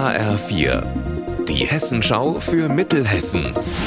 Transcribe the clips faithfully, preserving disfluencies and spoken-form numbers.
H R vier, die Hessenschau für Mittelhessen.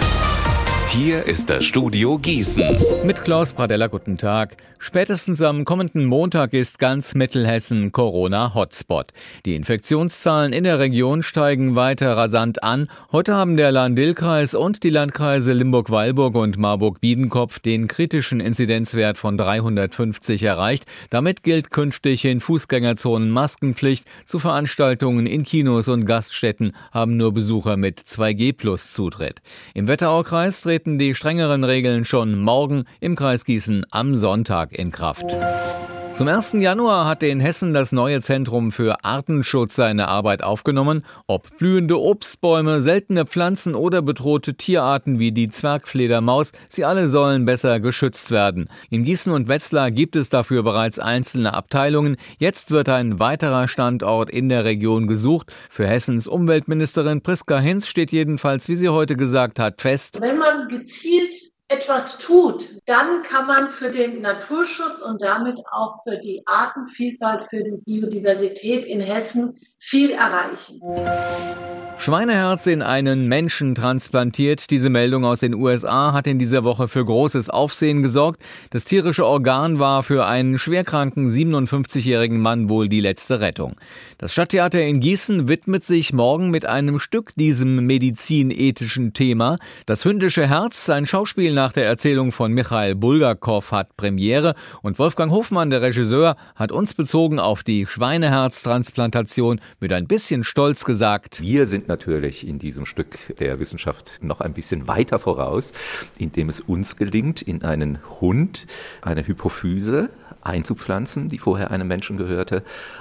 Hier ist das Studio Gießen. Mit Klaus Pradella, guten Tag. Spätestens am kommenden Montag ist ganz Mittelhessen Corona-Hotspot. Die Infektionszahlen in der Region steigen weiter rasant an. Heute haben der Lahn-Dill-Kreis und die Landkreise Limburg-Weilburg und Marburg-Biedenkopf den kritischen Inzidenzwert von dreihundertfünfzig erreicht. Damit gilt künftig in Fußgängerzonen Maskenpflicht. Zu Veranstaltungen in Kinos und Gaststätten haben nur Besucher mit zwei G plus Zutritt. Im Wetteraukreis treten die strengeren Regeln schon morgen, im Kreis Gießen am Sonntag in Kraft. Zum ersten Januar hat in Hessen das neue Zentrum für Artenschutz seine Arbeit aufgenommen. Ob blühende Obstbäume, seltene Pflanzen oder bedrohte Tierarten wie die Zwergfledermaus, sie alle sollen besser geschützt werden. In Gießen und Wetzlar gibt es dafür bereits einzelne Abteilungen. Jetzt wird ein weiterer Standort in der Region gesucht. Für Hessens Umweltministerin Priska Hinz steht jedenfalls, wie sie heute gesagt hat, fest: Wenn man gezielt etwas tut, dann kann man für den Naturschutz und damit auch für die Artenvielfalt, für die Biodiversität in Hessen viel erreichen. Schweineherz in einen Menschen transplantiert. Diese Meldung aus den U S A hat in dieser Woche für großes Aufsehen gesorgt. Das tierische Organ war für einen schwerkranken siebenundfünfzigjährigen Mann wohl die letzte Rettung. Das Stadttheater in Gießen widmet sich morgen mit einem Stück diesem medizinethischen Thema. Das hündische Herz, ein Schauspiel nach der Erzählung von Michail Bulgakow, hat Premiere. Und Wolfgang Hofmann, der Regisseur, hat uns bezogen auf die Schweineherztransplantation mit ein bisschen Stolz gesagt: Wir sind natürlich in diesem Stück der Wissenschaft noch ein bisschen weiter voraus, indem es uns gelingt, in einen Hund eine Hypophyse einzupflanzen, die vorher einem Menschen gehörte,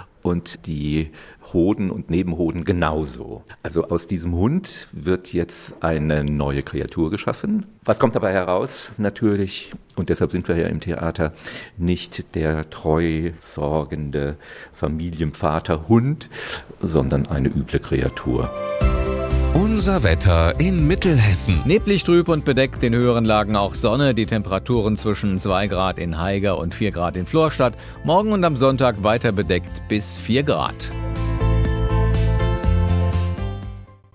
und die Hoden und Nebenhoden genauso. Also aus diesem Hund wird jetzt eine neue Kreatur geschaffen. Was kommt dabei heraus? Natürlich, und deshalb sind wir ja im Theater, nicht der treu sorgende Familienvater-Hund, sondern eine üble Kreatur. Unser Wetter in Mittelhessen. Neblig, trüb und bedeckt, in höheren Lagen auch Sonne. Die Temperaturen zwischen zwei Grad in Haiger und vier Grad in Florstadt. Morgen und am Sonntag weiter bedeckt bis vier Grad.